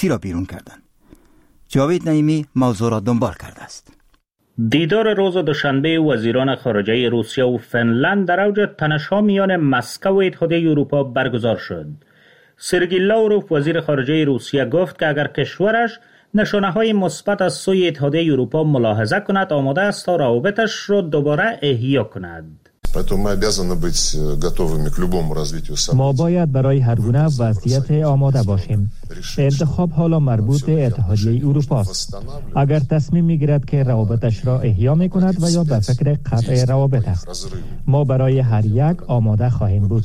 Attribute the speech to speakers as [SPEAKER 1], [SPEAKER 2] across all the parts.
[SPEAKER 1] سختی را بیرون کردند. جاوید نعیمی موضوع را دنبال کرده است.
[SPEAKER 2] دیدار روز دوشنبه وزیران خارجه روسیه و فنلند در اوج تنش‌ها میان مسکو و اتحادیه اروپا برگزار شد. سرگئی لاوروف وزیر خارجه روسیه گفت که اگر کشورش نشانه‌های مثبت از سوی اتحادیه اروپا ملاحظه کند آماده است تا روابطش را دوباره احیا کند.
[SPEAKER 3] ما باید برای هر گونه وضعیت آماده باشیم. انتخاب حالا مربوط به اتحادیه اروپا است. اگر تصمیم میگیرد که روابطش را احیا میکند و یا به فکر قطع روابط است، ما برای هر یک آماده خواهیم بود.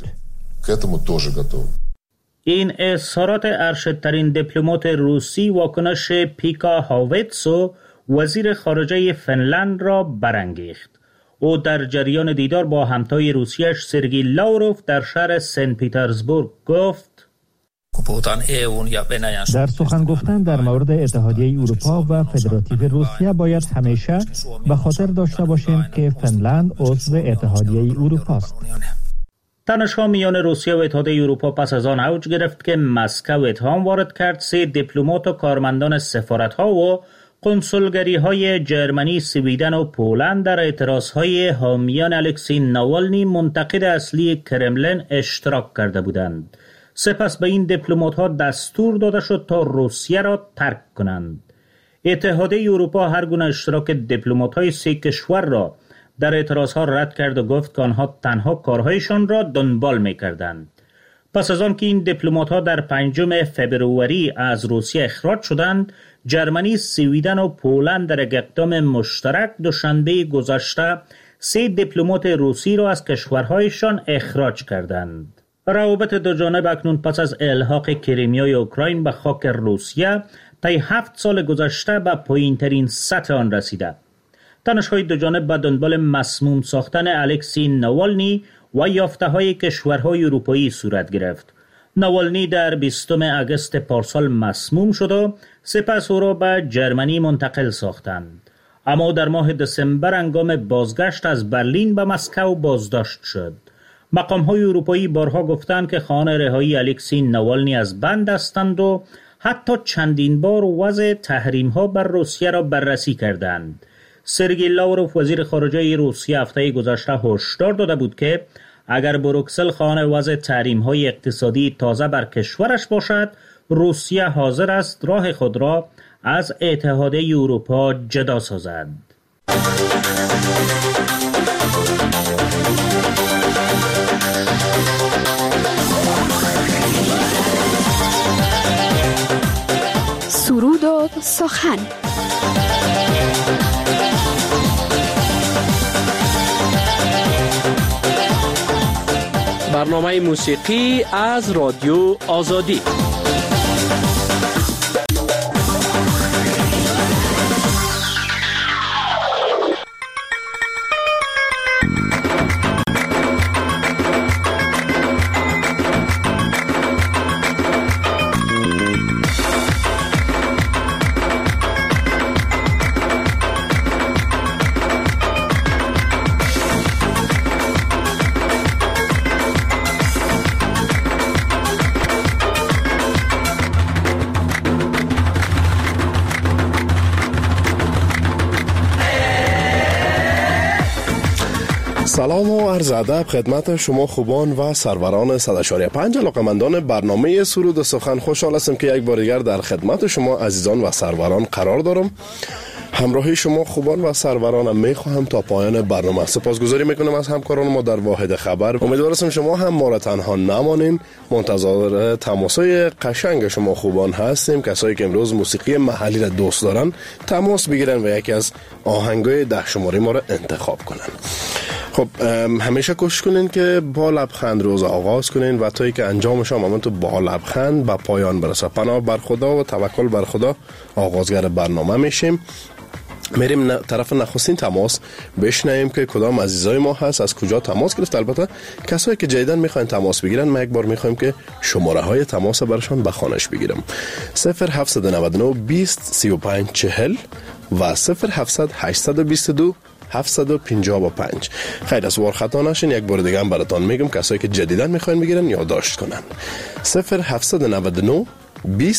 [SPEAKER 2] این اظهارات ارشدترین دیپلمات روسی واکنش پیکا هاویتسو وزیر خارجه فنلند را برانگیخت. او در جریان دیدار با همتای روسیش سرگئی لاوروف در شهر سن پیترزبورگ گفت:
[SPEAKER 3] در سخن گفتن در مورد اتحادیه اروپا و فدراتیو روسیه باید همیشه به خاطر داشته باشیم که فنلند عضو اتحادیه اروپا است.
[SPEAKER 2] تنش‌ها میان روسیه و اتحادیه اروپا پس از آن اوج گرفت که مسکو اتهام وارد کرد 3 دیپلمات و کارمندان سفارت‌ها و کنسولگری‌های جرمنی، سویدن و پولند در اعتراض‌های حامیان الکسی ناوالنی منتقد اصلی کرملین اشتراک کرده بودند. سپس به این دیپلمات‌ها دستور داده شد تا روسیه را ترک کنند. اتحادیه اروپا هر گونه اشتراک دیپلمات‌های 3 کشور را در اعتراض‌ها رد کرد و گفت که آنها تنها کارهایشان را دنبال می‌کردند. پس از آن که این دیپلمات‌ها در 5 فبروری از روسیه اخراج شدند، جرمنی، سویدن و پولند در یک اقدام مشترک دوشنبه گذشته 3 دیپلمات روسی را از کشورهایشان اخراج کردند. روابط دو جانب اکنون پس از الحاق کریمیای اوکراین به خاک روسیه طی 7 سال گذشته به پایین‌ترین سطح آن رسیده. تنش‌های دو جانب به دنبال مسموم ساختن الکسی ناوالنی و یافته‌های کشورهای اروپایی صورت گرفت. ناوالنی در 20 اگست پارسال مسموم شد و سپس او را به جرمنی منتقل ساختند. اما در ماه دسامبر هنگام بازگشت از برلین به مسکو بازداشت شد. مقام‌های اروپایی بارها گفتند که خواهان رهایی الکسی ناوالنی از بند هستند و حتی چندین بار وضع تحریم‌ها بر روسیه را بررسی کردند. سرگئی لاوروف وزیر خارجه روسیه هفته گذشته هشدار داده بود که اگر بروکسل خواهان وضع تحریم‌های اقتصادی تازه بر کشورش باشد، روسیه حاضر است راه خود را از اتحادیه اروپا جدا سازد.
[SPEAKER 4] سرود و سخن.
[SPEAKER 5] برنامه موسیقی از رادیو آزادی.
[SPEAKER 6] سلام و عرض ادب خدمت شما خوبان و سروران 100.5 علاقه‌مندان برنامه سرود و سخن. خوشحال هستم که یک بار دیگر در خدمت شما عزیزان و سروران قرار دارم. همراهی شما خوبان و سرورانم میخواهم تا پایان برنامه. سپاسگزاری میکنم از همکاران ما در واحد خبر. امیدوارم شما هم ما را تنها نمانین. منتظر تماسای قشنگ شما خوبان هستیم. کسایی که امروز موسیقی محلی را دوست دارن تماس بگیرن و یکی از آهنگای 10 شماره ما را انتخاب کنن. خب همیشه کوشش کنین که با لبخند روز آغاز کنین و تا که انجامش هم تو با لبخند به پایان برسه. پناه بر خدا و توکل بر خدا آغازگر برنامه میشیم. میریم طرف نخستین تماس بشنویم که کدام عزیزای ما هست، از کجا تماس گرفت. البته کسایی که جدیدن میخواین تماس بگیرن ما یک بار میخوایم که شماره های تماس برشان به خانش بگیرم. 0799 20 35 40 و 0700 822 755. خیر از وار خطا نشین. یک بار دیگه هم براتون میگم کسایی که جدیدن میخواین بگیرن یادداشت کنن. 0799 20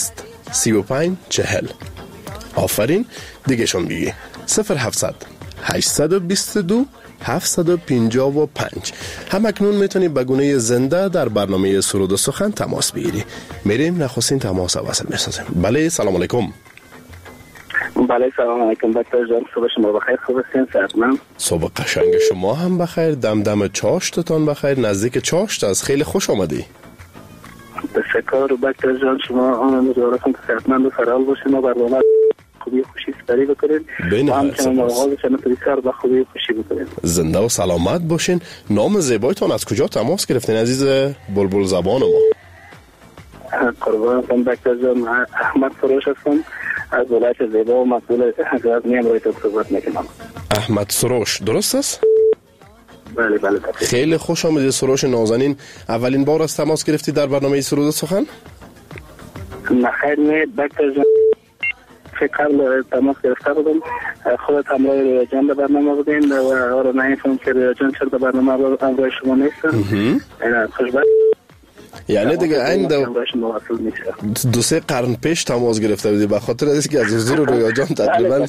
[SPEAKER 6] 3540. آفرین، دیگه شون بگی 0700 822 755. هم اکنون میتونی به گونه زنده در برنامه سرود و سخن تماس بگیری. میریم نخستین تماس وصل میسازیم. بله، سلام علیکم.
[SPEAKER 7] بله، سلام علیکم دکتر جان. صبح شما بخیر، خوب هستین؟ صحتمند؟
[SPEAKER 6] صبح قشنگ شما هم بخیر، دم چاشتتان بخیر. نزدیک چاشت از خیلی خوش آمدی.
[SPEAKER 7] تشکر دکتر جان. شما امیدوارم که صحتمند و سرحال باشین و برنامه خوبی خوشی سپری بکنید و همچنان آغاز چند بسیار با خوبی خوشی بکنید.
[SPEAKER 6] زنده و سلامت باشین. نام زیبایتان از کجا تماس گرفتین عزیز بلبل زبان ما؟
[SPEAKER 7] قربانتون دکتر جان، احمد سروش هستم از ولایت زیبا و مسئول غزنی امرویتون صحبت میکنم.
[SPEAKER 6] احمد سروش، درست است؟
[SPEAKER 7] بله بله.
[SPEAKER 6] خیلی خوش آمدید سروش نازنین. اولین بار از تماس گرفتی در برنامه سرود سخن؟
[SPEAKER 7] نخیر نه دکتر جان، قبل تماس گرفته بودم. خودت همراه رویا جان در برنامه بودین و آره نمیفهم که رویا جان چرا در برنامه همراه شما نیستن. خوشبخت.
[SPEAKER 6] یعنی دیگه این دو سه قرن پیش تماس گرفته بودی به خاطر از که از حضور رویا جان تقریبا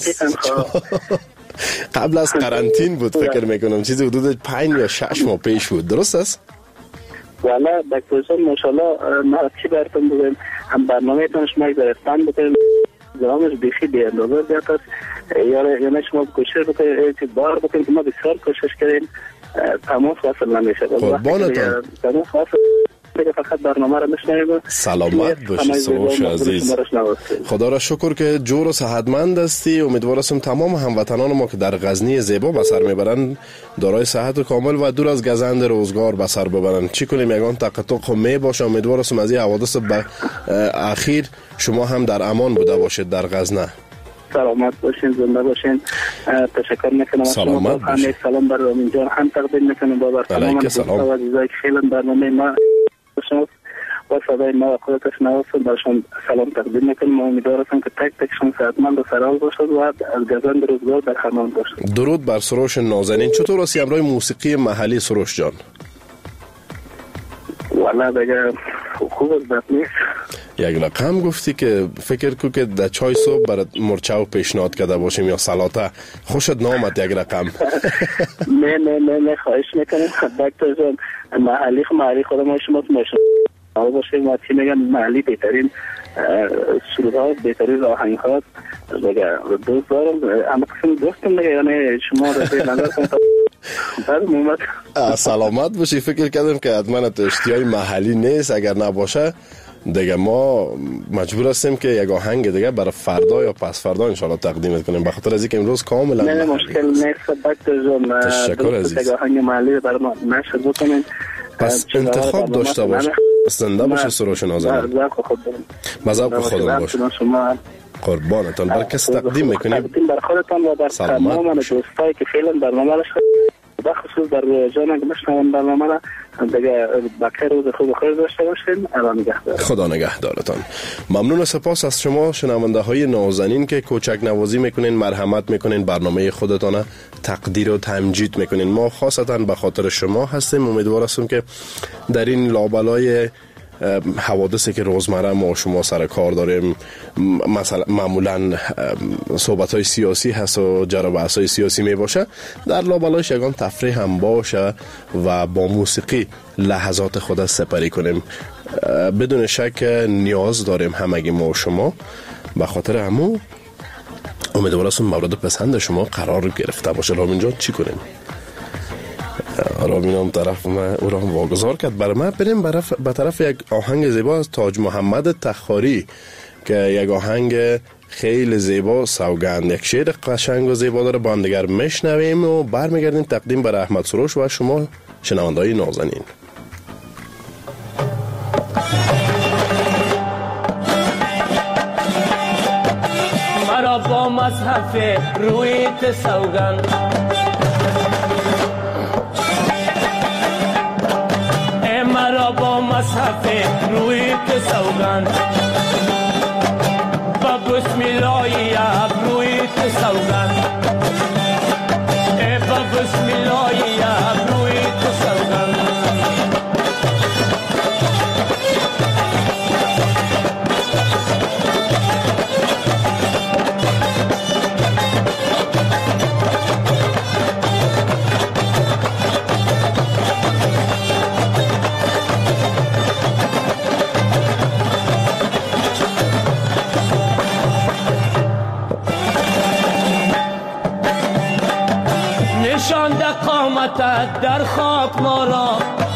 [SPEAKER 6] قبل از قرنطین بود فکر میکنم، چیزی حدود 5 یا 6 ماه پیش بود، درست است؟
[SPEAKER 7] والا دکتر جان ماشاءالله ما چی براتون بگم، هم برنامه تون شما گرفتن بکنید زمانش بیخی بی اندازه زیاد است. یعنی شما کوشش بکنید بار بکنید که ما بسیار کوشش کردیم تماس وصل نمیشه.
[SPEAKER 6] قربانتان.
[SPEAKER 7] تماس وصل فقط برنامه را نشنویم.
[SPEAKER 6] سلامت باشی سروش عزیز. خدا را شکر که جور و صحتمند هستی. امیدوارم تمام هموطنان ما که در غزنی زیبا به سر میبرند دارای صحت کامل و دور از گزند روزگار به سر ببرند. چی کنیم یگان تقطق می باشه. امیدوارم از این حوادث اخیر شما هم در امان بوده باشید در غزنه.
[SPEAKER 7] سلامت باشین، زنده باشین. تشکر میکنم.
[SPEAKER 6] سلامت باشین.
[SPEAKER 7] سلام بر رامین جان هم تقدیم میکنم با تمام دوستان و عزیزای که خیلی برنامه ما و صدای ما و خودتش نوستن برشان سلام تقدیم میکنم. امیدوارم که تک تکشون صحتمند و سرحال باشد و از گزند روزگار در امان باشد.
[SPEAKER 6] درود بر سروش نازنین. چطور هستی امروز موسیقی محلی سروش جان؟
[SPEAKER 7] والا دیگه خوب است، بد نیست.
[SPEAKER 6] یک رقم گفتی که فکر کو که در چای صبح برات مرچاو پیشنهاد کرده باشیم یا سلاته، خوشت نامد یک رقم؟
[SPEAKER 7] نه خواهش میکنم دکتر جان. محلی خودم شما آقا باشه ما چی میگن محلی بهترین سرودها بهترین آهنگ‌ها دیگه دوست دارم. اما قسم دوستم دیگه یعنی شما رو به نظر کنم
[SPEAKER 6] سلامت باشی. فکر کردم که حتما تو اشتیای محلی نیست. اگر نباشه دیگه ما مجبور هستیم که یک آهنگ دیگه برای فردا یا پس فردا انشالله تقدیم کنیم به خاطر از اینکه امروز کاملا
[SPEAKER 7] نه مشکل نیست دکتر جان.
[SPEAKER 6] تشکر عزیز.
[SPEAKER 7] یک آهنگ محلی برای ما نشد بکنیم.
[SPEAKER 6] پس انتخاب داشته باش. زنده باشه سروش نازنین. با ذوق خودم باش. قربانتان. بر کس تقدیم میکنیم؟
[SPEAKER 7] بر خودتان و بر تمام دوستایی که فعلا برنامه را به خصوص در رویا جان اگه بشنون برنامه را دیگه بخیر روز خوب خیر داشته باشین.
[SPEAKER 6] خدا نگهدارتان. ممنون و سپاس از شما شنونده های نازنین که کوچک نوازی میکنین، مرحمت میکنین، برنامه خودتان تقدیر و تمجید میکنین. ما خاصتا به خاطر شما هستیم. امیدوار هستم که در این لابلای حوادثی که روزمره ما شما سر کار داریم، مثلا معمولا صحبت های سیاسی هست و جر و بحث های سیاسی می باشه، در لابلایش یگان تفریح هم باشه و با موسیقی لحظات خود سپری کنیم. بدون شک نیاز داریم همگی ما و شما. به خاطر همون امیدوارم مورد پسند شما قرار گرفته باشه. رامین جان چی کنیم؟ رامین هم طرف من او را واگذار کرد. برای من بریم به طرف یک آهنگ زیبا از تاج محمد تخاری که یک آهنگ خیلی زیبا سوگند، یک شعر قشنگ و زیبا داره. با هم دیگر میشنویم و برمیگردیم تقدیم بر احمد سروش و شما شنونده‌های نازنین.
[SPEAKER 8] مرا با مصحف رویت سوگند، مرا با مصحف رویت سوگند، با بسم الله رویت سوگند، با بسم الله رویت سوگند. قامتت در خواب ما را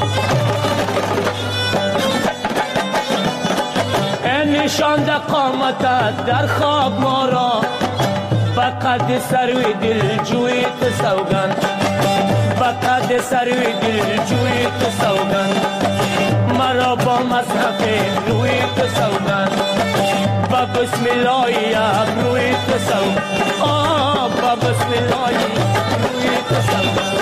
[SPEAKER 8] نشاند قامتت در خواب ما را بقد سروی دل جوی تو سوگند بقد سروی دل جوی تو سوگند مرا با مصحف روی تو سوگند با بسم الله روی تو سوگند با بسم الله روی تو سوگند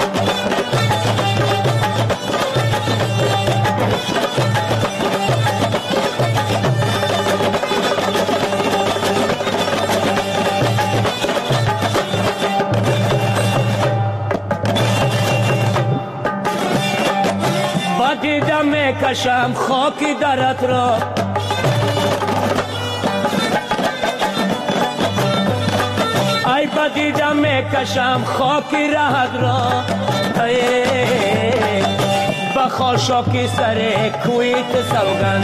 [SPEAKER 8] دیدم میکشم خاکی درت را ای بدیدم میکشم خاکی رهت را بخاشاکی سر کویت سوگند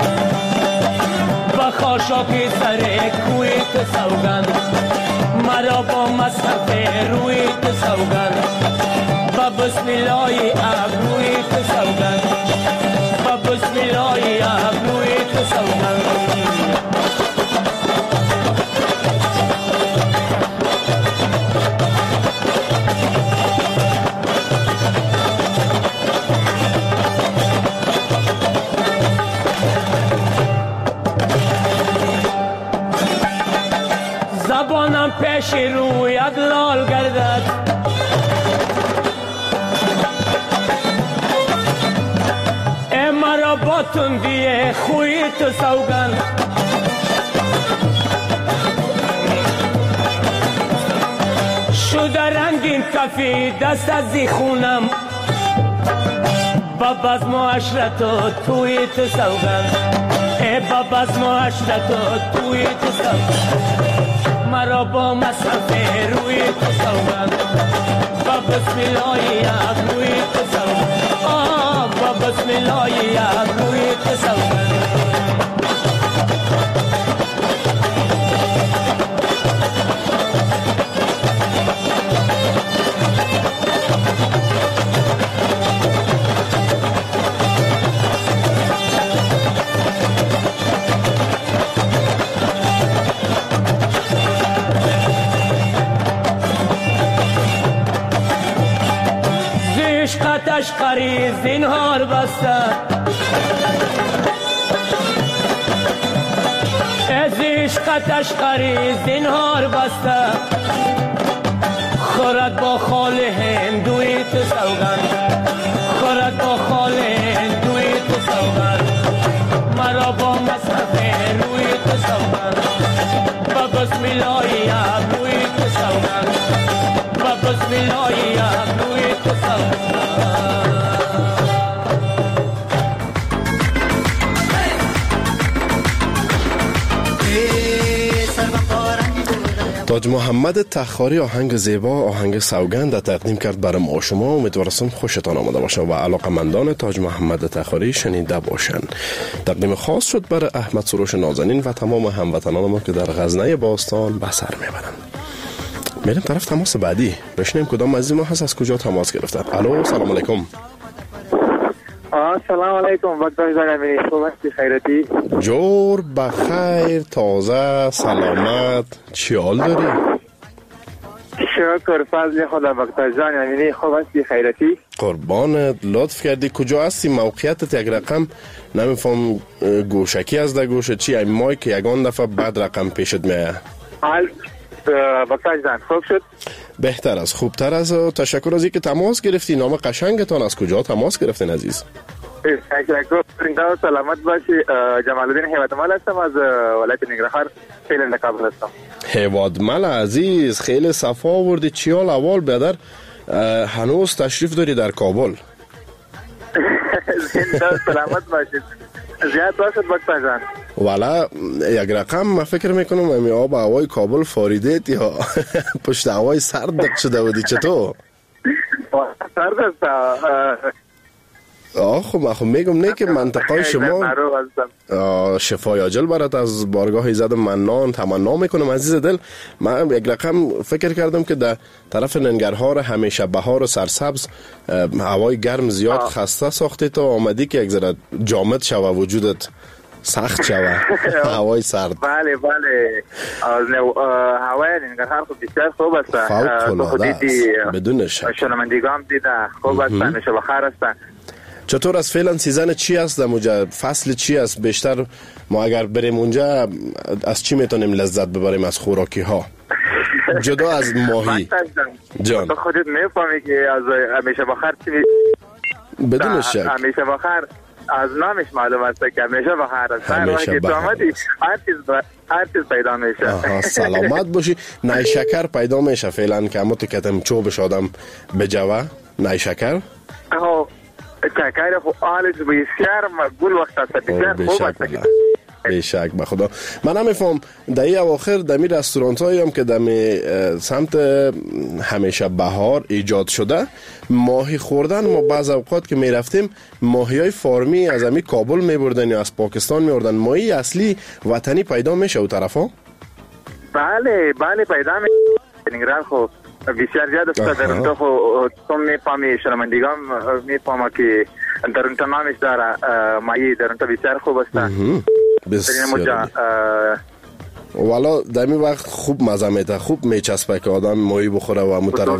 [SPEAKER 8] بخاشاکی سر کویت سوگند مرا با مصحف رویت سوگند با بسم الله ابرویت سوگند با بسم الله ابرویت سوگند زبانم پیش رویت لال گردد مرا با تندی خوی تو سوگند شده رنگین کفی دست از خونم با بزم و عشرت و توی تو سوگند با بزم و عشرت و توی تو سوگند مرا با مصحف روی تو سوگند با بسم الله روی تو سوگند با بسم الله روی تو سوگند عشقتش قریز زینهار بسته از عشقتش قریز زینهار بسته خورد با خال هندوی تو سوگند خورد با خال هندوی تو سوگند مرا با مصحف روی تو سوگند با بسم الله روی تو سوگند با بسم الله روی تو سوگند
[SPEAKER 6] تاج محمد تخاری آهنگ زیبا آهنگ سوگند تقدیم کرد برای ما شما. امیدوارم خوشتان آمده باشه و علاقمندان تاج محمد تخاری شنیده باشند. تقدیم خاص شد برای احمد سروش نازنین و تمام هموطنان ما که در غزنه باستان به سر میبرند. میریم طرف تماس بعدی بشنیم کدام عزیز ما هست از کجا تماس گرفته. الو سلام علیکم.
[SPEAKER 9] سلام علیکم وقت زنمی خوب هستی خیرتی؟
[SPEAKER 6] جور بخیر تازه سلامت چی حال داری؟
[SPEAKER 9] شکر فضل خدا وقت زنمی خوب هستی خیرتی؟
[SPEAKER 6] قربانت لطف کردی کجا هستی موقعیتت یک رقم نمیفهم گوشکی از در گوشه چی این مای که یگان دفعه بعد رقم پیشت میه
[SPEAKER 9] حال وقت زن خوب شد؟
[SPEAKER 6] بهتر از خوبتر از تشکر از اینکه تماس گرفتی. نام قشنگتان از کجا تماس گرفتین عزیز؟
[SPEAKER 9] تشکر سلامت باشی. جمال الدین هیوادمل هستم از ولایت ننگرهار فعلا کابل هستم.
[SPEAKER 6] هیوادمل عزیز خیلی صفا آوردی چی حال اول بیادر هنوز تشریف داری در کابل؟
[SPEAKER 9] زنده سلامت باشید زیاد باشد وقت جان.
[SPEAKER 6] والا یک رقم من فکر میکنم امی آب هوای کابل فاریدیت یا پشت هوای سرد شده بودی چطور؟
[SPEAKER 9] سرد است
[SPEAKER 6] خب من میگم نه که منطقه شما شفای عاجل برات از بارگاه زد منان تمنا میکنم عزیز دل. من یک رقم فکر کردم که در طرف ننگرهار همیشه بهار و سرسبز هوای گرم زیاد خسته ساخته تا آمدی که یک ذره جامد شوه وجودت سخت شوه هوای سرد.
[SPEAKER 9] بله هوای ننگرهار خب بسیار خوب است.
[SPEAKER 6] فوق بدون شک
[SPEAKER 9] شنوندگان دیده خوب است همیشه بخیر است.
[SPEAKER 6] چطور از فعلا سیزن چی است در اونجا؟ فصل چی است؟ بیشتر ما اگر بریم اونجا از چی میتونیم لذت ببریم از خوراکی ها جدا از ماهی؟ جان
[SPEAKER 9] تو خودت میفهمی که از همیشه بخیر چی
[SPEAKER 6] بدون شک
[SPEAKER 9] همیشه بخیر از نامش معلوم است که همیشه بخیر است. هر وقت تو آمدی هر چیز پیدا میشه.
[SPEAKER 6] سلامت باشی. نای شکر پیدا میشه فعلا که همون تو کتم چوبش آدم بجوه نای شکر
[SPEAKER 9] شکر حالش بسیار مقبول وقت است. بسیار خوب است.
[SPEAKER 6] بیشک به خدا. من نمیفهم در این اواخر در می رستورانت هایی هم که در سمت همیشه بهار ایجاد شده ماهی خوردن، ما بعض اوقات که می رفتیم ماهی های فارمی از همی کابل می بردن یا از پاکستان می بردن. ماهی اصلی وطنی پیدا میشه او طرف ها؟
[SPEAKER 9] بله پیدا میشه. نگران خب بسیار زیاد است. در اونجا تو میفهمی شنوندگان میفهمه که در اونجا نامش داره ماهی در اونجا بسیار خوب است.
[SPEAKER 6] بسیار والا در این وقت خوب مزه میده، خوب میچسبه که آدم ماهی بخوره و همون طرف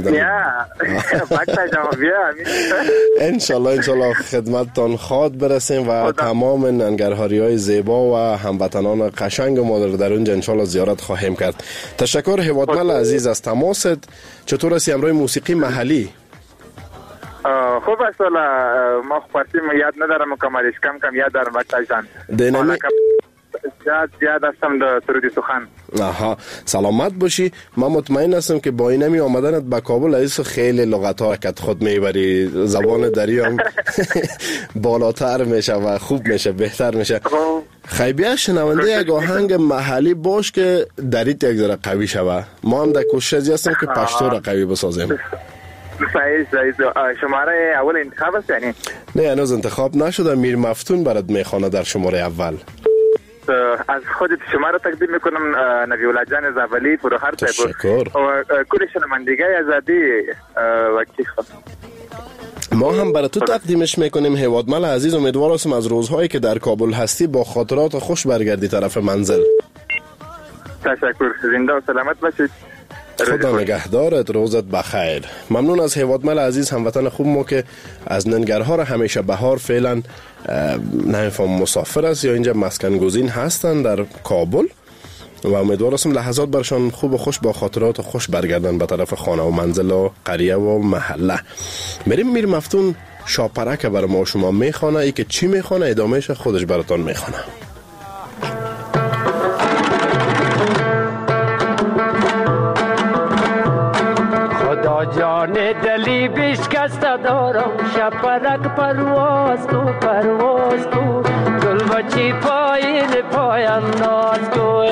[SPEAKER 6] انشالله خدمتتان خواد برسیم و تمام ننگرهاری های زیبا و هموطنان قشنگ ما در اونجا انشالله زیارت خواهیم کرد. تشکر هیوادمل عزیز از تماست. چطور است امروز موسیقی محلی؟
[SPEAKER 9] خوب است. ما فارسی یاد ندارم مکملش کم یاد دارم وقتا جان
[SPEAKER 6] دینامی
[SPEAKER 9] زیاد هستم در سرود سخن.
[SPEAKER 6] سلامت باشی. من مطمئن هستم که با اینمی آمدنت به کابل از خیلی لغت ها که خود میبری، زبان دری هم بالاتر میشه و خوب میشه، بهتر میشه. خیبیه شنونده یک آهنگ محلی باش که دریت یک ذره قوی شوه. ما هم در کوشش هستیم که پشتو را قوی بسازیم.
[SPEAKER 9] صحیح. شماره اول انتخاب است یعنی؟
[SPEAKER 6] نه هنوز انتخاب نشده. میر مفتون برات میخوانه در شماره اول.
[SPEAKER 9] از خودت شماره تقدیم میکنم نبی الله جان زولی فروخر صاحب و کل شنوندگان آزادی وقتی خود.
[SPEAKER 6] ما هم برای تو تقدیمش میکنیم هیوادمل عزیز. امیدوار هستم از روزهایی که در کابل هستی با خاطرات خوش برگردی طرف منزل.
[SPEAKER 9] تشکر. زنده و سلامت باشید.
[SPEAKER 6] خدا نگهدارت. روزت بخیر. ممنون از هیوادمل عزیز هموطن خوب ما که از ننگرهار همیشه بهار فعلا نمیفهم مسافر است یا اینجا مسکن گزین هستن در کابل و امیدوار هستم لحظات برشان خوب و خوش با خاطرات خوش برگردن به طرف خانه و منزل و قریه و محله. میریم میر مفتون شاپرک برای ما شما میخوانه. ای که چی میخوانه ادامهش خودش براتون میخوانه.
[SPEAKER 8] جان دلی بشکسته دارم شپرک پرواز تو گل بچی پایم ناز کو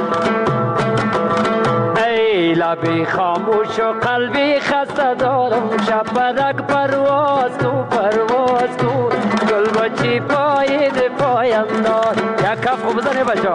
[SPEAKER 8] ای لبی خاموش و قلبی خسته دارم شپرک پرواز تو گل بچی پایم ناز. یک کف خوب بزنه بچه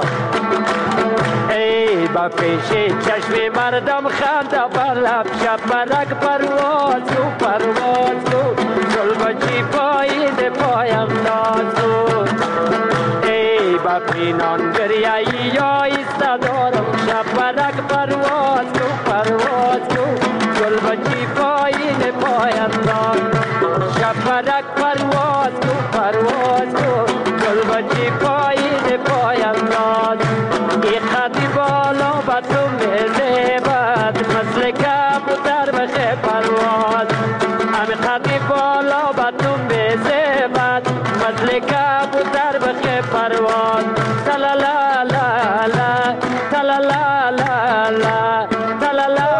[SPEAKER 8] ای با پیش چشم مردم خنده بر لب شپرک پرواز تو گل بچی پایم ناز کو ای با پینان گریایی یا ایسته دارم شپرک پرواز تو گل بچی پایم ناز شپرک پرواز تو گل بچی پایم ناز. ای خطی بالا با تو میزیبد مثل کبوتر بخه پرواز. امی خطی بالا با تو میزیبد مثل کبوتر بخه پرواز. تلالا لا لا تلالا لا لا تلالا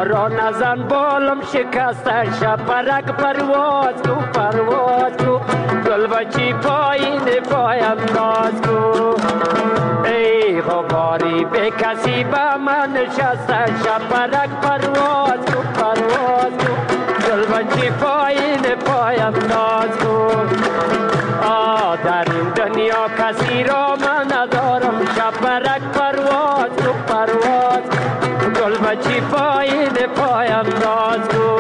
[SPEAKER 8] را نزن بالم شکسته شپرک پرواز کو پرواز کو گل بچی پایین پای انداز کو ای غباری به کسی با من نشسته شپرک پرواز کو پرواز کو گل بچی پایین پای انداز کو در این دنیا کسی را من ندارم شپرک پرواز کو پرواز گل بچی پایین پای انداز کو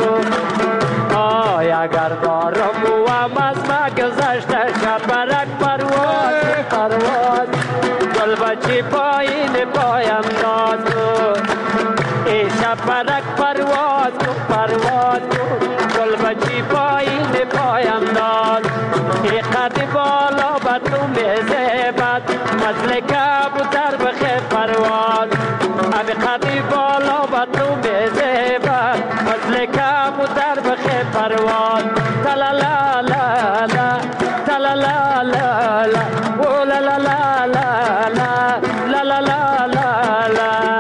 [SPEAKER 8] اگر دارم و هم از ما گذشته شپرک پرواز کو پرواز گل بچی پایین پای انداز کو ای شپرک پرواز کو پرواز کو گل بچی پایین پای انداز ای قد بالا با تو میزبد مثل کبوتر بخیر پرواز اب قد بالا با تو میزبد مثل کبوتر بخیر پرواز تلا لا لا لا تلا لا لا لا او لا لا لا لا لا لا لا لا لا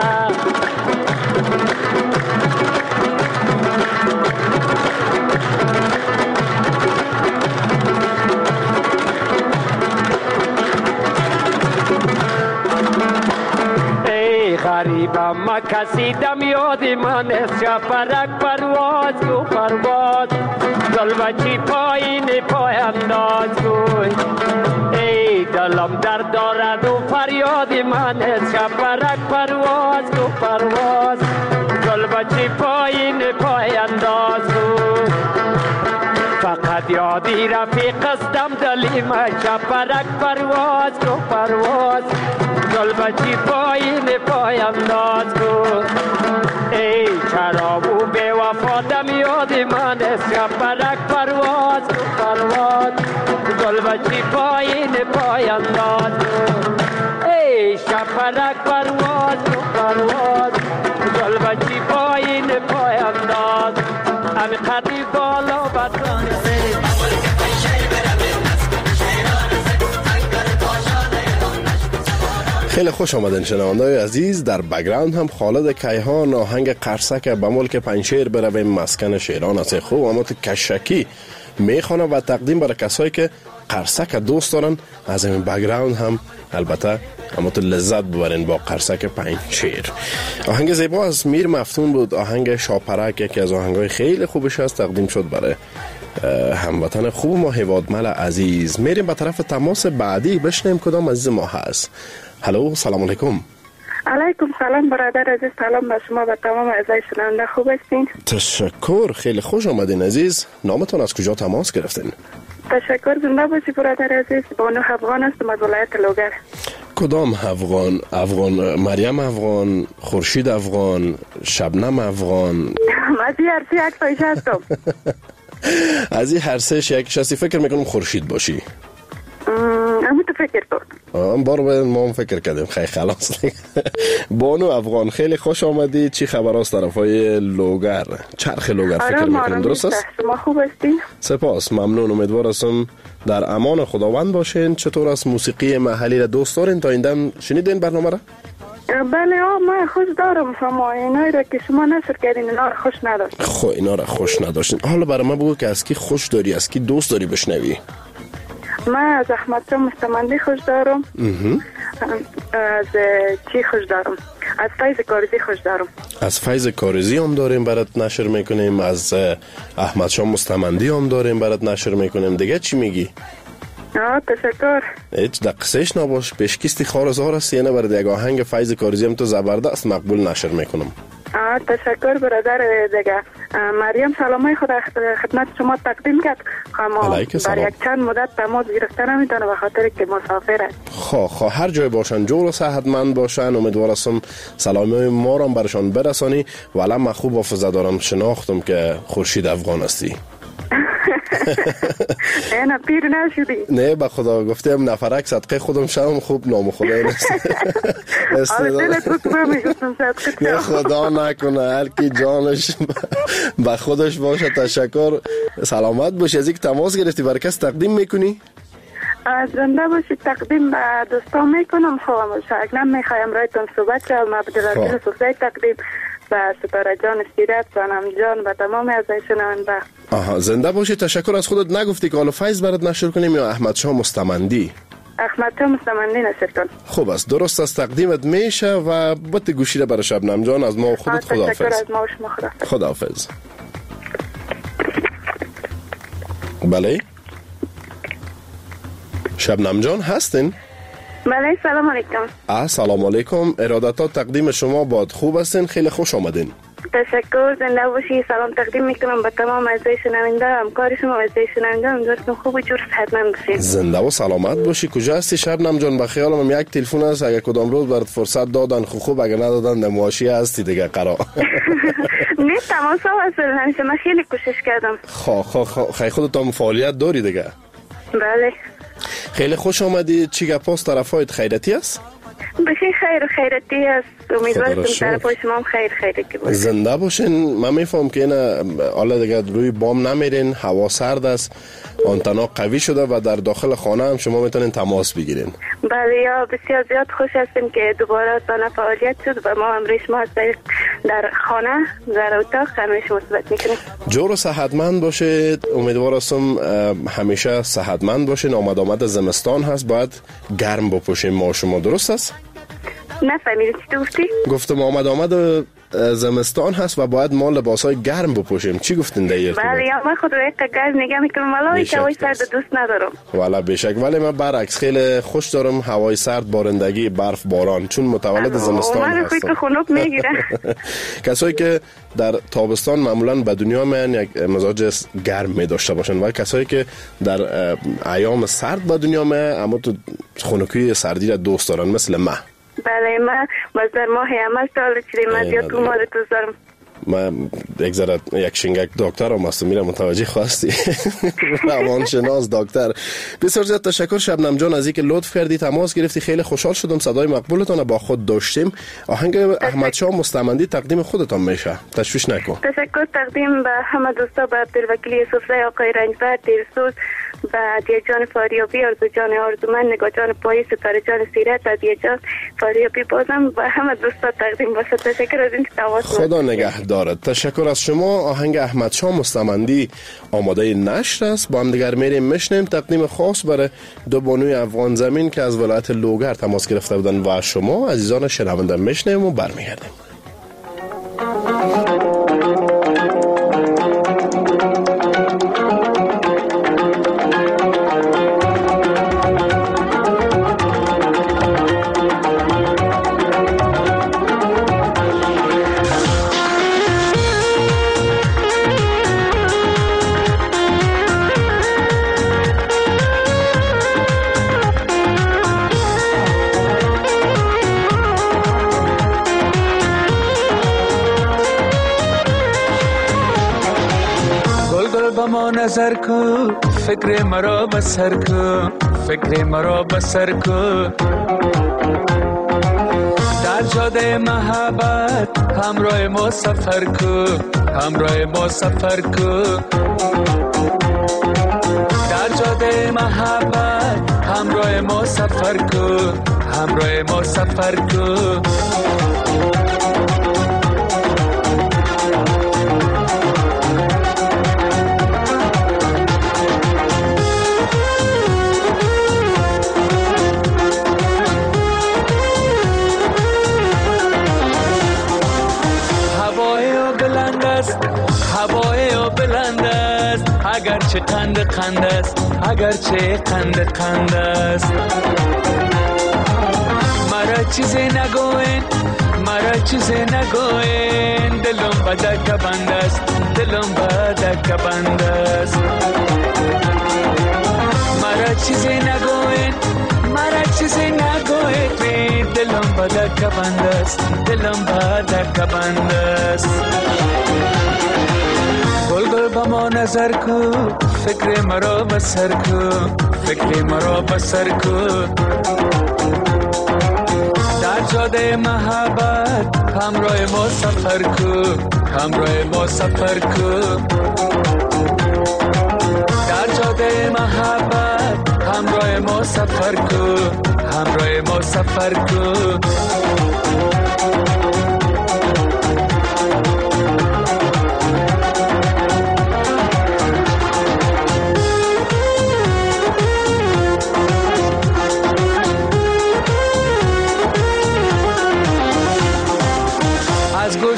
[SPEAKER 8] غریبم ما کسی دم یاد من است شپرک پرواز کو پرواز گل بچی پایین پای انداز کو ای دلم درد دارد و فریاد من است شپرک پرواز کو پرواز گل بچی پایین پای انداز کو فقط یادی رفیق استم دلیم شپرک پرواز کو پرواز گل بچی پایین پای انداز کو ای چرابو بے وفا دم یاد من است شپرک پرواز کو پرواز گل بچی پایین پای انداز کو ای شپرک پرواز کو پرواز گل بچی پایین پای انداز امی قدی بالا بطران
[SPEAKER 6] خیلی خوش آمدین شنونده‌های عزیز. در بک‌گراند هم خالد کیهان آهنگ قرصک به ملک پنجشیر برویم مسکن شیران است خوب اما تو کشکی میخوانه و تقدیم برای کسایی که قرصک دوست دارن. از این بک‌گراند هم البته اما تو لذت ببرین با قرصک پنجشیر. آهنگ زیبا از میر مفتون بود. آهنگ شاپرک یکی از آهنگای خیلی خوبش هست، تقدیم شد برای هموطن خوب ما هیوادمل عزیز. میریم به طرف تماس بعدی بشنیم کدام عزیز ما هست. هلو سلام علیکم.
[SPEAKER 10] علیکم سلام برادر عزیز، سلام به شما و تمام اعضای شنونده. خوب هستین؟
[SPEAKER 6] تشکر، خیلی خوش آمدین عزیز. نامتون از کجا تماس گرفتین؟
[SPEAKER 10] تشکر، زنده باشی برادر عزیز. بانو افغان هستم از ولایت لوگر.
[SPEAKER 6] کدام افغان؟ افغان مریم افغان، خورشید افغان، شبنم افغان؟
[SPEAKER 10] از این هر سه یک تایش هستم.
[SPEAKER 6] از این هر سه یکیش هستی؟ فکر میکنم خورشید باشی.
[SPEAKER 10] اما تو فکر کن.
[SPEAKER 6] بار باید ما هم فکر کردیم. خیلی خلاص. بانو افغان خیلی خوش آمدی. چی خبر است طرف های لوگر؟ چرخ لوگر فکر میکنم درست است؟
[SPEAKER 10] شما خوب هستین؟
[SPEAKER 6] سپاس، ممنون. امیدوار هستم در امان خداوند باشین. چطور است موسیقی محلی را دوست دارین؟ تا این دم شنیدین برنامه را؟
[SPEAKER 10] بله من خوش دارم. شما اینایی را که شما نشر کردین اینا را خوش نداشتین.
[SPEAKER 6] خب اینا را خوش نداشتین. حالا برای من بگو که از کی خوش داری، از کی دوست داری بشنوی؟
[SPEAKER 10] من از احمد شاه مستمندی خوش دارم. از چی خوش دارم؟ از فیض کارزی خوش دارم.
[SPEAKER 6] از فیض کارزی هم داریم برات نشر میکنیم. از احمد شاه مستمندی هم داریم برات نشر میکنیم. دیگه چی میگی؟
[SPEAKER 10] تشکر.
[SPEAKER 6] هیچ دقیقش نباش. پیشکیستی خارزار است یعنی برای یک آهنگ فیض کارزی هم تو زبردست مقبول نشر میکنم.
[SPEAKER 10] تشکر برادر دیگه. مریم سلامای خود خدمت شما تقدیم کرد. برای یک چند مدت تماس گرفته نمیتونه به خاطر که مسافره.
[SPEAKER 6] خب هر جای باشن جور و صحتمند باشن. امیدوار هستم سلامی ما را برشان برسانی. ولی من خوب حافظه دارم، شناختم که خورشید افغان هستی.
[SPEAKER 10] نه پیر نشدی.
[SPEAKER 6] نه به خدا گفتم نفرک صدقه خودم شم. خوب نام خدای نیست. نه خدا نکنه، هر کی جانش به خودش باشه. تشکر، سلامت باشی. از اینکه تماس گرفتی برای کس تقدیم میکنی؟
[SPEAKER 10] زنده باشی. تقدیم به دوستان میکنم. خواهم شاید نمیخوایم رایتون صحبت کنم. عبدالعزیز سوسی تقدیم و ستاره جان سیرت و نم جان و تمام از شنونده.
[SPEAKER 6] زنده باشی. تشکر. از خودت نگفتی که آل فیض برات نشر کنیم یا احمد شاه مستمندی؟
[SPEAKER 10] احمد شاه مستمندی نشر کن.
[SPEAKER 6] خوب است، درست است، تقدیمت میشه و بط گوشی را برای شبنم جان از ما و خودت. خداحافظ.
[SPEAKER 10] تشکر از ما و شما.
[SPEAKER 6] خداحافظ. بله شبنم جان هستین؟
[SPEAKER 10] بله سلام علیکم.
[SPEAKER 6] سلام علیکم. ارادتا تقدیم شما باد. خوب هستین؟ خیلی خوش آمدین.
[SPEAKER 10] تشکر. زنده باشی. سلام تقدیم میکنم به تمام اعضای شنونده، همکار شما اعضای شنونده. امیدوارم خوب و جور صحتمند باشین.
[SPEAKER 6] زنده و سلامت باشی. کجا هستی شبنم جان؟ به خیالم یک تلفن است، اگر کدام روز برات فرصت دادن خوب، اگر ندادن نمایشی هستی دیگه قرار.
[SPEAKER 10] نه تماسا واسه همیشه من خیلی کوشش کردم.
[SPEAKER 6] خیلی خودت هم فعالیت داری دیگه.
[SPEAKER 10] بله.
[SPEAKER 6] خیلی خوش آمدی. چی گپاست؟ طرفایت خیرتی است؟
[SPEAKER 10] بخیر خیر و خیرتی است. امیدوارم طرفای شما هم خیرتی باشه.
[SPEAKER 6] زنده باشین. من میفهم که اینا حالا دیگه روی بام نمیرین، هوا سرد است، آنتنا قوی شده و در داخل خانه هم شما میتونین تماس بگیرین.
[SPEAKER 10] بله یا بسیار زیاد خوش هستیم که دوباره سانه فعالیت شد و ما امروز شما در خانه در اتاق همش مثبت میکنیم. جور و
[SPEAKER 6] صحتمند باشید. امیدوارم همیشه صحتمند باشین. آمد زمستان هست، باید گرم بپوشیم ما شما. درست است؟
[SPEAKER 10] نفهمیدم چی گفتی؟
[SPEAKER 6] گفتم آمد زمستان هست و باید ما لباسای گرم بپوشیم. چی گفتین دیگه؟
[SPEAKER 10] بله یا من خود رو یک گرم نگه میکنم، ولی هوای سرد دوست ندارم.
[SPEAKER 6] والا بیشک. ولی من برعکس خیلی خوش دارم هوای سرد، بارندگی، برف، باران، چون متولد زمستان هستم.
[SPEAKER 10] من خودت خنک میگیره.
[SPEAKER 6] کسایی که در تابستان معمولا به دنیا میان یک مزاج گرم می داشته باشن و کسایی که در ایام سرد به دنیا میان اما تو خنکی سردی را دوست دارن، مثل من.
[SPEAKER 10] بله من در ماه عمل سال چیزی من زیاد تو مال دوست دارم.
[SPEAKER 6] من یک شنگک دکتر هم هستم، میرم متوجه خواستی. روانشناس دکتر. بسیار زیاد تشکر شبنم جان از اینکه لطف کردی تماس گرفتی. خیلی خوشحال شدم صدای مقبولتان با خود داشتیم. آهنگ احمد شاه مستمندی تقدیم خودتان میشه، تشویش نکن.
[SPEAKER 10] تشکر. تقدیم به همه دوستا، به عبدالوکیل سفره، آقای رنجبر، دیرسوز، به عدیه جان فاریابی، آرزو جان آرزومند، نگاه جان پایی، ستاره جان سیرت، عدیه جان فاریابی، بازم به همه دوستا تقدیم باشه. تشکر از اینکه تماس
[SPEAKER 6] خدا نگه دارد. تشکر از شما. آهنگ احمد شاه مستمندی آماده نشر است. با هم دیگر میریم میشنیم. تقدیم خاص برای دو بانوی افغان زمین که از ولایت لوگر تماس گرفته بودن و شما عزیزان شنونده میشنیم و برمیگردیم.
[SPEAKER 11] نظر کو فکر مرا بسر کو، فکر مرا بسر کو، در جاده محبت همراه ما سفر کو، همراه ما سفر کو، در جاده محبت همراه ما سفر کو، همراه ما سفر کو. اگرچه قند است، اگرچه قند است، مرا چیزی نگوین، مرا چیزی نگوین، دلم بدک بند است، دلم بدک بند است، مرا چیزی نگوین، مرا چیزی نگوین، دلم بدک بند است، دلم بدک بند است. گل با ما نظر کو، فکر مرا بسر کو، فکر مرا بسر کو، در جاده محبت همراه ما سفر کو، همراه ما سفر کو، در جاده محبت همراه ما سفر کو، همراه ما سفر کو.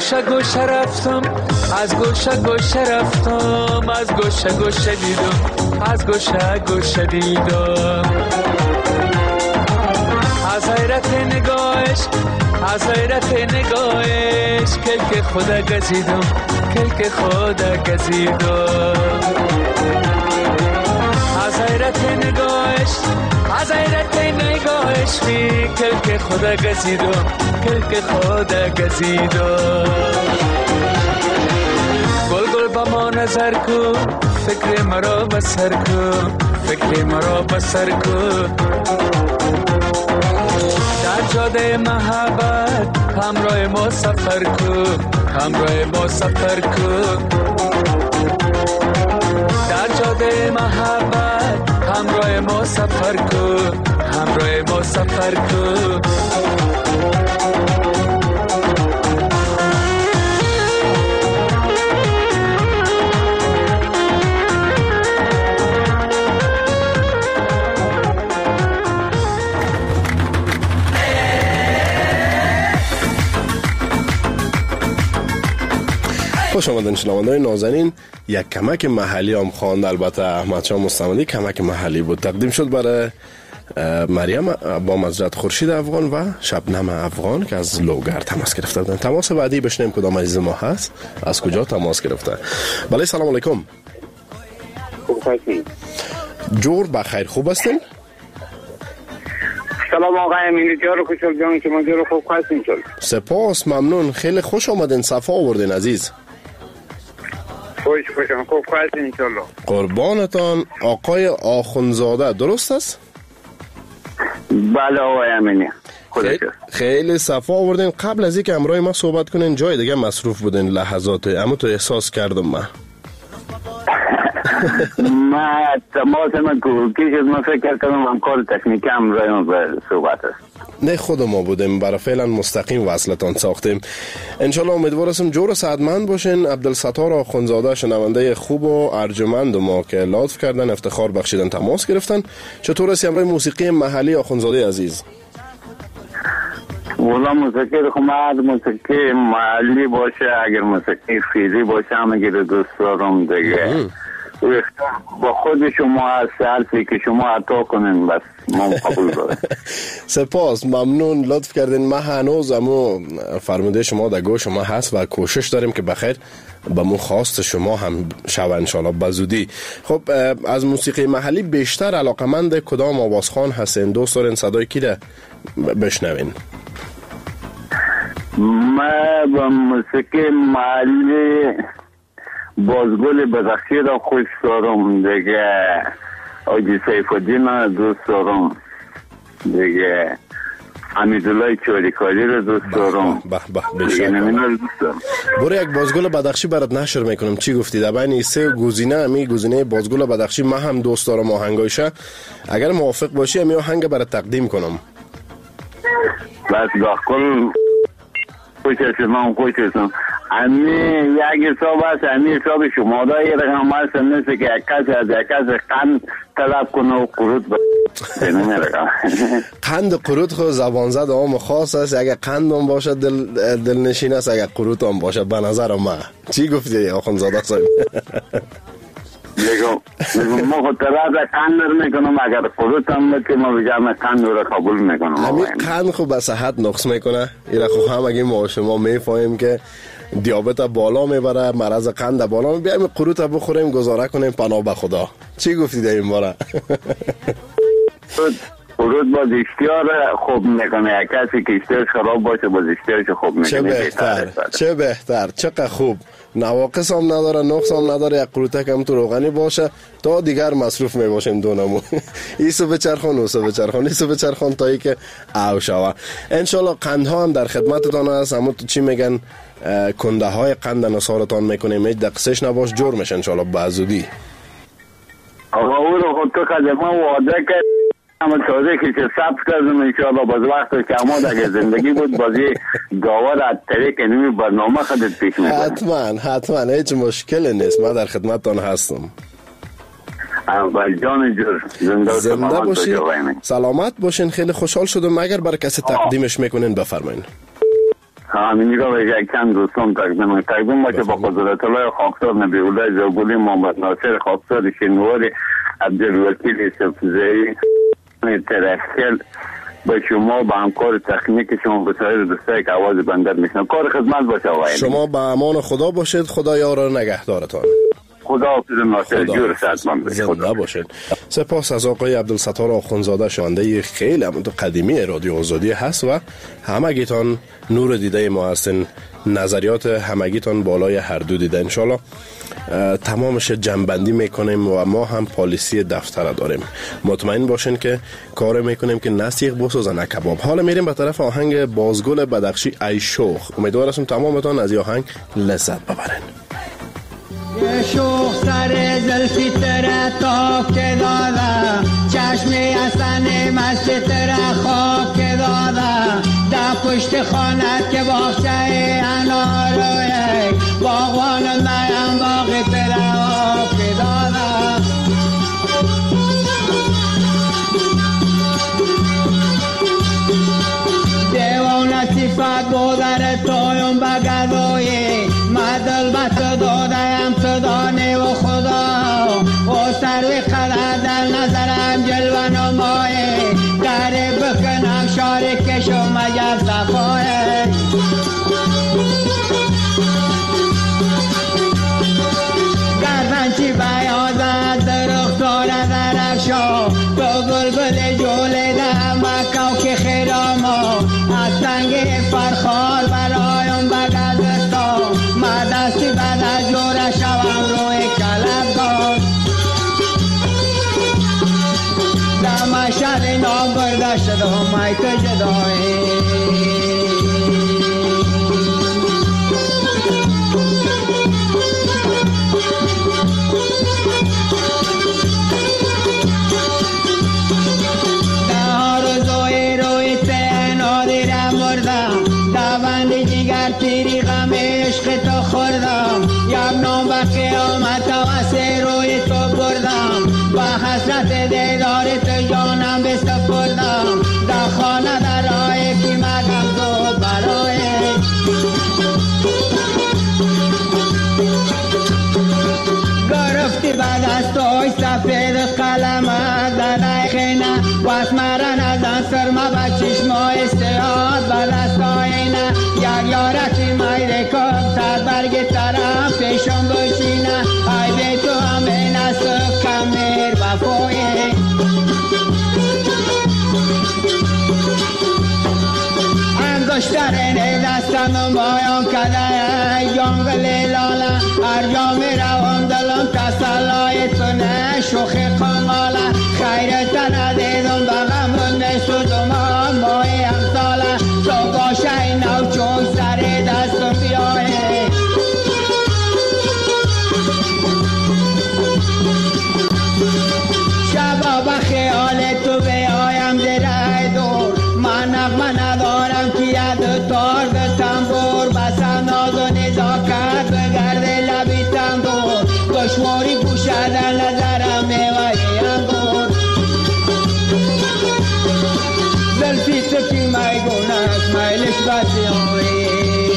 [SPEAKER 11] گوشه گوشه رفتم از گوشه گوشه رفتم از گوشه گوشه دیدم از گوشه گوشه دیدم از حیرت نگاهش از حیرت نگاهش که خدا گزیدم که خدا گزیدم از حیرت نگاهش از حیرت نگاهش که خدا گزیدم که خدا گزیدم گل گل با ما نظر کو فکر مرا بسر کو فکر مرا بسر کو در جاده محبت همراه ما سفر کو همراه ما سفر کو در جاده محبت همراه ما سفر کو همراه ما سفر کو
[SPEAKER 6] خوش آمدین شنوندگان نازنین. یک کمک محلی هم خواند، البته احمد شاه مستمدی کمک محلی بود، تقدیم شد برای مریم با مزرعه خورشید افغان و شبنم افغان که از لوگر تماس گرفته بودن. تماس بعدی بشنیم کدام عزیز ما هست، از کجا تماس گرفته. بله سلام علیکم.
[SPEAKER 12] خوب هستین؟
[SPEAKER 6] جور بخیر، خوب هستین؟
[SPEAKER 12] سلام آقای امینی جان، خوشحال جان شما جور خوب هستین؟
[SPEAKER 6] سپاس، ممنون، خیلی خوش آمدین، صفا آوردین عزیز.
[SPEAKER 12] خوشم خوب هستین انشالله.
[SPEAKER 6] قربانتان. آقای آخونزاده درست است؟
[SPEAKER 12] بله آقای امینی.
[SPEAKER 6] خیلی صفا آوردین. قبل از اینکه امروز ما صحبت کنین جای دیگه مصروف بودین لحظات، اما تو احساس کردم
[SPEAKER 12] ما تماس من کیش ما فکر کردم هم کار تکنیکی امروز به صحبت است.
[SPEAKER 6] نه خود ما بودیم، برای فعلا مستقیم وصلتان ساختیم. انشالله امیدوار هستم جور و سعادتمند باشین. عبدالستار آخونزاده شنونده خوب و ارجمند ما که لطف کردن افتخار بخشیدن تماس گرفتن. چطور است امروز موسیقی محلی آخونزاده عزیز؟
[SPEAKER 12] والا موسیقی خماد موسیقی محلی باشه، اگر موسیقی فیزی باشه هم اگر دوست دارم دیگه با خود شما از حرفی که شما عطا کنین بس ما قبول دارم.
[SPEAKER 6] سپاس، ممنون، لطف کردین. ما هنوز امو فرموده شما در گوش شما هست و کوشش داریم که بخیر با مو خواست شما هم شود انشالله بزودی. خب از موسیقی محلی بیشتر علاقمند کدام آوازخوان هستین؟ دوست دارین صدای کی ده بشنوین؟
[SPEAKER 12] ما با موسیقی محلی بازگل بدخشی را خوش دارم دیگه، آجی سیف الدین دوست دارم دیگه، حمیدالله چاریکاری را دوست دارم دیگه، نمینا دوست دارم.
[SPEAKER 6] برو یک بازگل بدخشی برات نشر میکنم. چی گفتی؟ در بین سه گزینه امی گزینه بازگل بدخشی ما هم دوست دارم آهنگایشه. اگر موافق باشی امی آهنگ برات تقدیم کنم.
[SPEAKER 12] بس داخل خوش هستم خوش هستم. امی یک حساب هست، امی حساب شما دا یه رقم هست نیست که یک کسی از یک کسی قند طلب کنه و قروط
[SPEAKER 6] قند قروط خود زبان زد عام خاص است. اگر قند هم باشه دل نشین است، اگر قروط هم باشه به نظر من. چی گفتی آخونزاده صاحب؟
[SPEAKER 12] ما خود طرف قند میکنم، اگر قروط هم بکنم ما بجام قند رو قبول میکنم.
[SPEAKER 6] همین قند خوب به صحت نقص میکنه. ایره خوب هم اگه ما شما میفهمیم که دیابت بالا میبره، مرض قند بالا میبره، بیایم قروط بخوریم گزاره کنیم پناه به خدا. چی گفتی در این باره؟
[SPEAKER 12] قروط باز اشتیار خوب میکنه. یک کسی که اشتیارش خراب باشه باز اشتیارش خوب میکنه.
[SPEAKER 6] چه بهتر، چه بهتر، چقدر خوب. نواقص هم نداره، نقص هم نداره. یک قروتک هم تو روغنی باشه تا دیگر مصروف میباشیم دونمون. ایسو بچرخون اوسو بچرخون، ایسو بچرخون تا ای که او شوه. انشالله قندها هم در خدمتتان هست. اما تو چی میگن کنده های قند نصارتان میکنیم، هیچ دقسش نباش، جور میشه انشالله بازودی.
[SPEAKER 12] آقا او رو خود تو خدمه وعده کرد اما تازه که ثبت کردم انشاءالله باز وقت که اما دیگه زندگی بود بازی گاور از طریق نمی برنامه خودت پیش میکنم.
[SPEAKER 6] حتما هیچ مشکل نیست، ما در خدمتتان هستم.
[SPEAKER 12] اول جان جور
[SPEAKER 6] زنده باشین، سلامت باشین. خیلی خوشحال شدم. اگر برای کسی تقدیمش میکنین بفرمایین.
[SPEAKER 12] همین نگاه یک چند دوستان تقدیم باشه با قدرت الله خاکسار نبی‌الله زوگلی محمد ناصر خاکسار شنواری عبدالوکیل سفزایی ترخیل به شما با همکار تکنیک شما به سایر دوستایی که آواز بندر میشنن کار خدمت باشه آقای
[SPEAKER 6] شما به امان خدا باشید. خدا یار و نگهدارتان.
[SPEAKER 12] خدا حافظ ناصر جور صحتمند باشید.
[SPEAKER 6] زنده باشید. سپاس از آقای عبدالستار آخوندزاده شنونده خیلی قدیمی رادیو آزادی هست و همگیتان نور دیده ما هستین. نظریات همگیتان بالای هر دو دیده. انشالله تمامش جنبندی میکنیم و ما هم پالیسی دفتر داریم. مطمئن باشین که کار میکنیم که نه سیخ بسازه نه کباب. حالا میریم به طرف آهنگ بازگل بدخشی ای شوخ. امیدوارم تمامتان از این آهنگ لذت ببرین.
[SPEAKER 13] یه شوخ سر زلفی تره تاک داده چشمی اصنی مستی تره خواب داده در پشت خانت که باخچه اناروی باغوان میم باقی تره آب داده دیوان صفت بودر تویم بگدوی مدل بط دادیم تو دانه و خدا و سروی قدر در نظرم جلوه نمایه دره بکنم شاری کش و مجب صفایه گردن چی بیازد درختار درفشا تو بلبل جوله ده مکاو که خیراما از سنگ فرخار برایم بگذستا ما دستی بعد از جوره شوم روی کلبگار دم شد نام برده شد همه تو جدایی تیری غم عشق تو خوردم یک نام به قیامت واسه روی تو بردم با حسرت دیدار تو جانم بسپردم در خانه در راه کی مگم تو برای گرفتی بعد از توی سفید قلمت در خینه واس مرن از انصر ما به چشمای استعاد به دست آینه یک یارکی میره کب سر برگ طرف پیشم بشینه ای به تو هم این است کمیر بفویه انگشترین دستم مایان کده جنگل لاله هر جا میروم دلم تسلای تو نه شوخی قماله خیرت ندیدم بغم نشدم مای امثاله تو باشه نو چون سر دستم بیایه شبا به خیال تو بیایم دره دور من نغمه ندارم که ید تار به تنبور بسم ناز و نزاکت بگرده لبی تنبور دشواری گوشدن نظرم میوهی انگور زلفی تو کی میگونه از میلش بسی آوی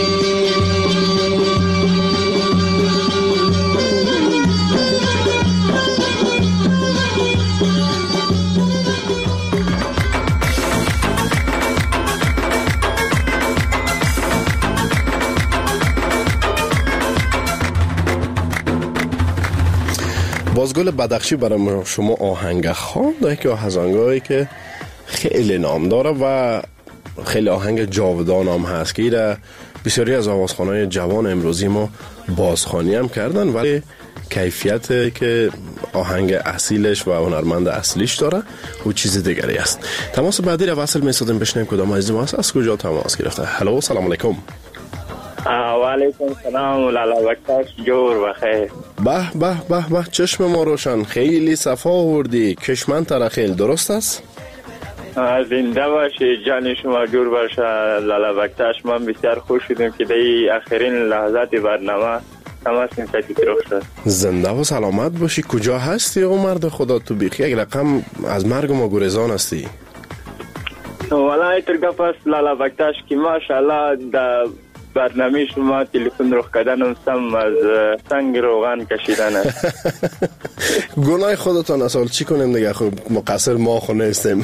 [SPEAKER 6] بازگل بدخشی برای شما آهنگ خواند که آهنگایی که خیلی نام داره و خیلی آهنگ جاودان هم هست که ایره بسیاری از آوازخوانای جوان امروزی ما بازخوانی هم کردن ولی کیفیت که آهنگ اصیلش و هنرمند اصلیش داره و چیز دیگری است. تماس بعدی رو وصل می‌سازیم بشنیم کدام عزیز ما از کجا تماس گرفته. هلو سلام علیکم.
[SPEAKER 14] و علیکم سلام لالا وقتش جور بخیر.
[SPEAKER 6] به چشم ما روشن خیلی صفا آوردی کشمن ترخیل درست است؟
[SPEAKER 14] زنده باشی جان شما جور باشه لالا وقتش من بسیار خوش شدم که در آخرین لحظات برنامه تماس شد.
[SPEAKER 6] زنده و سلامت باشی. کجا هستی او مرد خدا تو بیخی یک رقم از مرگ ما گریزان هستی؟
[SPEAKER 14] والا اینطور گپ است لالا بکتاش که ماشاءالله در برنامه شما تلفن رو کردن هم از سنگ روغن کشیدن است.
[SPEAKER 6] گناه خودتان اصلا چی کنیم دیگه، خب مقصر ما خو نیستیم.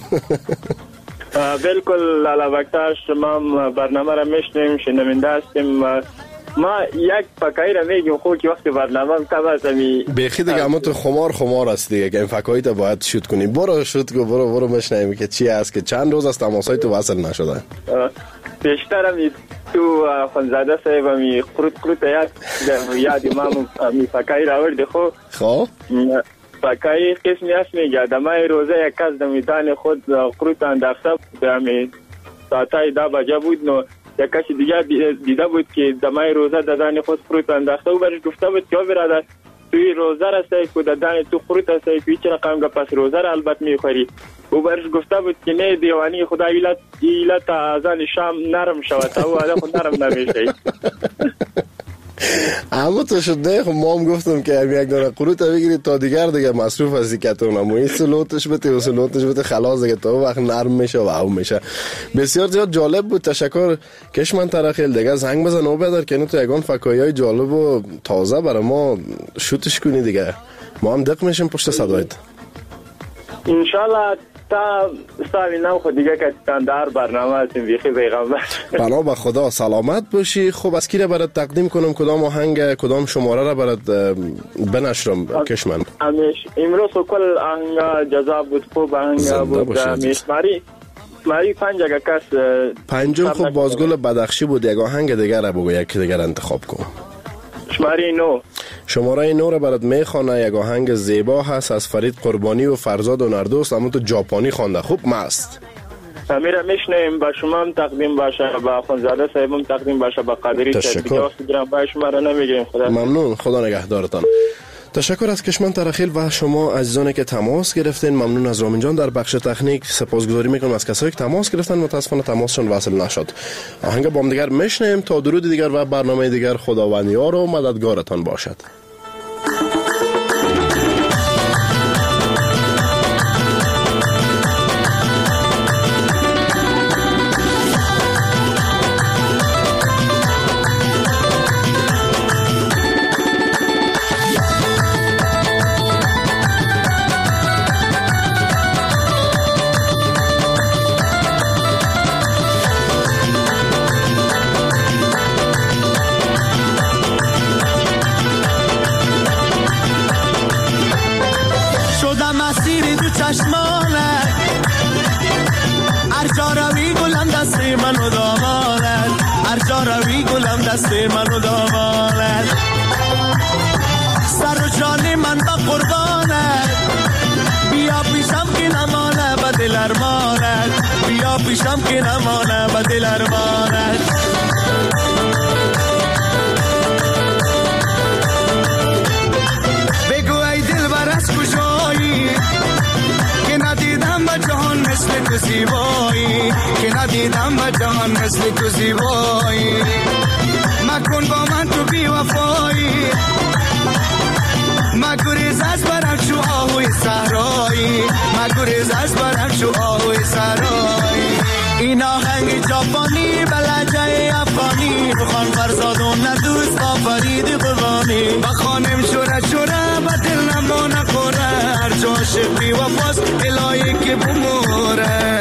[SPEAKER 14] بالکل لالا بکتاش ما برنامه را میشنیم، شنونده هستیم. ما یک فکایی را میگیم خوب که وقتی برنامه کم است
[SPEAKER 6] بیخی دیگه اما تو خمار است دیگه که این فکایی تا باید شوت کنی. برو شوت کن، برو مشنیم که چی است که چند روز از تماسای تو وصل نشده.
[SPEAKER 14] بیشتر همی تو خانزاده صاحب همی قروت یاد امام همی فکایی را ورده
[SPEAKER 6] خب
[SPEAKER 14] فکایی قسمی هست میگه دمای روزه یک کس دمیدان خود قروت انداخته همی ساعتای 10 بجه بود. نو یک کسی دیگه دیده بود که دمای روزه دادن خود قروت انداخته و برش گفته بود که برادر توی روزه را سعی که دادن تو قروت سعی که چرا قیم که پس روزه را البته میخوری. او برش گفته بود که نه دیوانی خدا ایلت ازان شام نرم شود تا او خود نرم نمیشه.
[SPEAKER 6] اما تو شد نه، خب ما هم گفتم که یک دانه قروت بگیرید تا دیگه مصروف از دیگتون هم این سلوتش بده خلاص دیگه تا وقت نرم میشه و او میشه. بسیار زیاد جالب بود. تشکر کشمن ترخیل دیگه زنگ بزن او بدر که تو یگان فکایی های جالب و تازه برای ما شوتش کنی دیگه، ما هم دق میشیم پشت صدایت
[SPEAKER 14] انشالله. تا سامی نو خود دیگه که در برنامه هستیم بیخی پیغمبر.
[SPEAKER 6] بنا به خدا سلامت باشی. خب از کی را برات تقدیم کنم، کدام آهنگ کدام شماره را برات بنشرم کشمن؟
[SPEAKER 14] امروز کل آهنگ جذاب بود، خوب آهنگ بود. ماری پنج کس
[SPEAKER 6] پنجم خب بازگل بدخشی بود. یک آهنگ دیگر را بگو، یک دیگر انتخاب کن. شماره 9 را برات میخوانه. یک آهنگ زیبا هست از فرید قربانی و فرزاد و نردوست، اما تو ژاپنی خوانده. خوب مست
[SPEAKER 14] میره میشنیم. با شما هم تقدیم باشه، با خانزاده صاحب هم تقدیم باشه، با قادری
[SPEAKER 6] تشکر.
[SPEAKER 14] با شما را نمیگیم. خدا
[SPEAKER 6] ممنون، خدا نگهدارتان. تشکر از کشمن ترخیل و شما عزیزانی که تماس گرفتین. ممنون از رامین جان در بخش تکنیک. سپاسگزاری میکنم از کسایی که تماس گرفتن، متاسفانه تماسشون وصل نشد. آهنگ با هم دیگر میشنیم تا درود دیگر و برنامه دیگر. خداوند یار و مددگارتان باشد.
[SPEAKER 15] منو دامانت سر و جان من با قربانت، بیا پیشم که نمانه با دل ارمانت، بیا پیشم که نمانه با دل ارمانت. بگو ای دل بر از کجایی که ندیدم با جهان مثل تو زیبایی، که ندیدم با جهان مثل تو زیبایی. مکن با من تو بی وفایی، مگریز از برم شو آهوی صحرایی، مگریز از برم شو آهوی صحرایی. این آهنگ ژاپنی بلجه افغانی، بخوان فرزاد و ندوست با فرید قربانی. بخوانم شوره شوره با دل نما نخوره، هر جا عاشق بی وفاست الهی که بموره.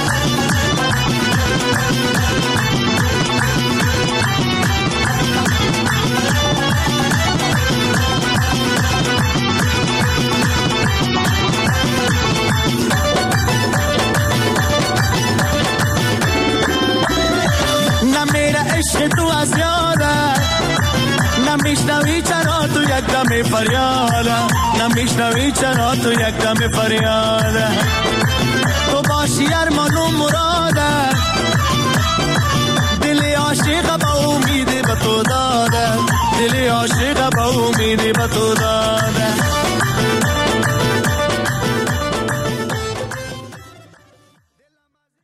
[SPEAKER 15] عشق تو از یادم نمیشنوی چرا تو یک دم فریادم، نمیشنوی چرا تو یک دم فریادم. تو باشی ارمان